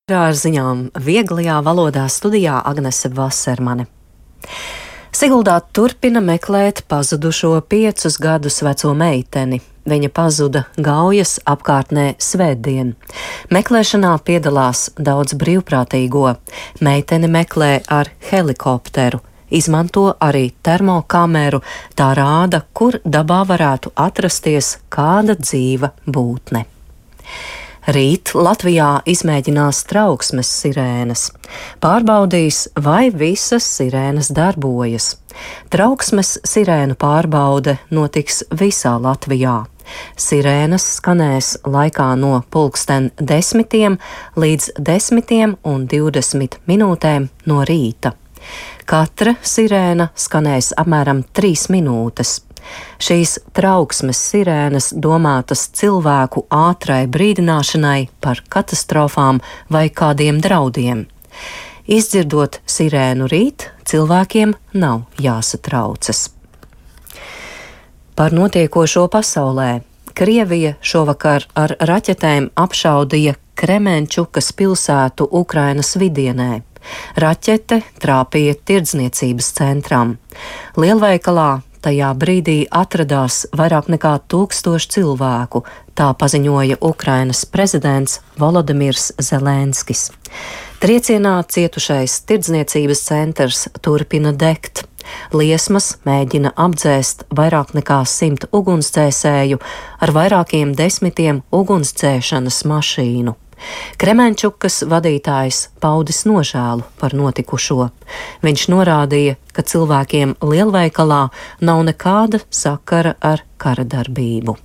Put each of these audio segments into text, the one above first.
Ar ziņām vieglajā valodā studijā Agnese Vasermane. Siguldā turpina meklēt pazudušo 5 gadus veco meiteni. Viņa pazuda Gaujas apkārtnē svētdien. Meklēšanā piedalās daudz brīvprātīgo. Meiteni meklē ar helikopteru. Izmanto arī termokameru. Tā rāda, kur dabā varētu atrasties kāda dzīva būtne. Rīt Latvijā izmēģinās trauksmes sirēnas. Pārbaudīs, vai visas sirēnas darbojas. Trauksmes sirēnu pārbaude notiks visā Latvijā. Sirēnas skanēs laikā no 10:10 līdz 10:20 no rīta. Katra sirēna skanēs apmēram 3 minūtes. Šīs trauksmes sirēnas domātas cilvēku ātrai brīdināšanai par katastrofām vai kādiem draudiem. Izdzirdot sirēnu rīt, cilvēkiem nav jāsatraucas. Par notiekošo pasaulē. Krievija šovakar ar raķetēm apšaudīja Kremenčukas pilsētu Ukrainas vidienē. Raķete trāpīja tirdzniecības centram. Lielveikalā tajā brīdī atradās vairāk nekā 1000 cilvēku, tā paziņoja Ukrainas prezidents Volodimirs Zelenskis. Triecienā cietušais tirdzniecības centrs turpina degt. Liesmas mēģina apdzēst vairāk nekā 100 ugunsdzēsēju ar vairākiem desmitiem ugunsdzēšanas mašīnu. Kremenčukas vadītājs paudis nožēlu par notikušo. Viņš norādīja, ka cilvēkiem lielveikalā nav nekāda sakara ar kara darbību.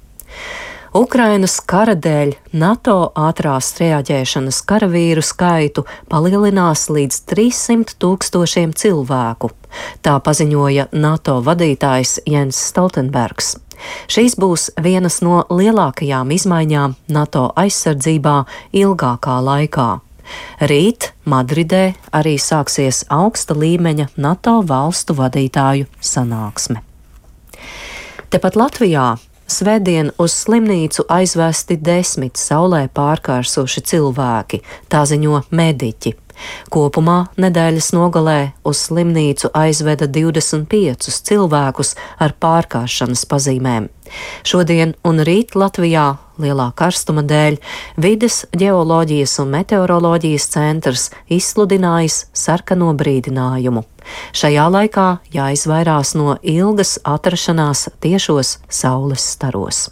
Ukrainas kara dēļ NATO ātrās reaģēšanas karavīru skaitu palielinās līdz 300 000 cilvēku. Tā paziņoja NATO vadītājs Jens Stoltenbergs. Šīs būs vienas no lielākajām izmaiņām NATO aizsardzībā ilgākā laikā. Rīt Madridē arī sāksies augsta līmeņa NATO valstu vadītāju sanāksme. Tepat Latvijā svētdien uz slimnīcu aizvesti 10 saulē pārkārsuši cilvēki, tā ziņo mediķi. Kopumā nedēļas nogalē uz slimnīcu aizveda 25 cilvēkus ar pārkāršanas pazīmēm. Šodien un rīt Latvijā lielā karstuma dēļ Vides ģeoloģijas un meteoroloģijas centrs izsludinājis sarkano brīdinājumu. Šajā laikā jāizvairās no ilgas atrašanās tiešos saules staros.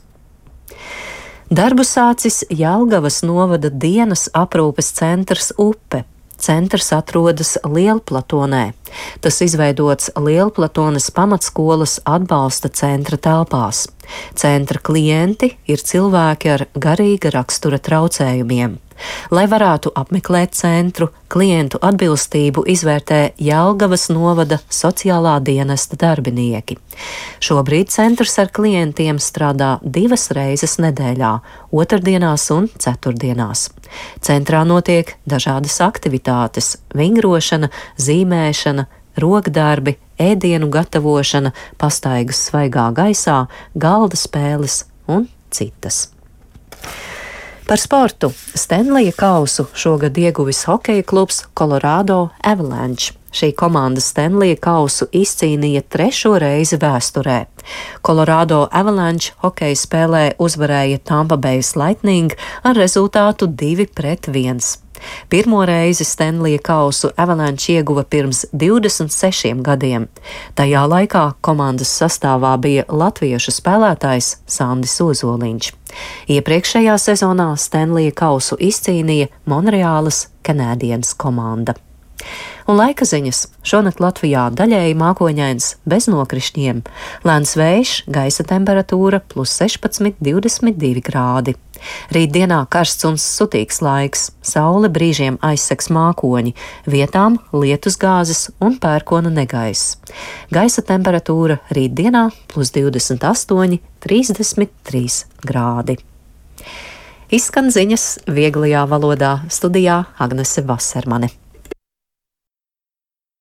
Darbu sācis Jelgavas novada dienas aprūpes centrs Upe. Centrs atrodas Lielplatonē. Tas izveidots Lielplatones pamatskolas atbalsta centra telpās. Centra klienti ir cilvēki ar garīga rakstura traucējumiem. Lai varētu apmeklēt centru, klientu atbilstību izvērtē Jelgavas novada sociālā dienesta darbinieki. Šobrīd centrs ar klientiem strādā 2 reizes nedēļā, otrdienās un ceturtdienās. Centrā notiek dažādas aktivitātes - vingrošana, zīmēšana, rokdarbi, ēdienu gatavošana, pastaigas svaigā gaisā, galda spēles un citas. Par sportu. Stenlija kausu šogad ieguvis hokeja klubs Colorado Avalanche. Šī komanda Stenlija kausu izcīnīja 3. reizi vēsturē. Colorado Avalanche hokeja spēlē uzvarēja Tampa Bay Lightning ar rezultātu 2-1. Pirmo reizi Stenlija kausu Avalanche ieguva pirms 26 gadiem. Tajā laikā komandas sastāvā bija latviešu spēlētājs Sandis Ozoliņš. Iepriekšējā sezonā Stenlija kausu izcīnīja Monreālas Canadiens komanda. Un laika ziņas. Šonakt Latvijā daļēji mākoņains bez nokrišņiem. Lēns vējš, gaisa temperatūra +16–22 grādi. Rītdienā karsts un sutīgs laiks, saule brīžiem aizsegs mākoņi, vietām lietusgāzes un pērkona negaiss. Gaisa temperatūra rītdienā +28–33 grādi. Izskan ziņas vieglajā valodā, studijā Agnese Vasermane.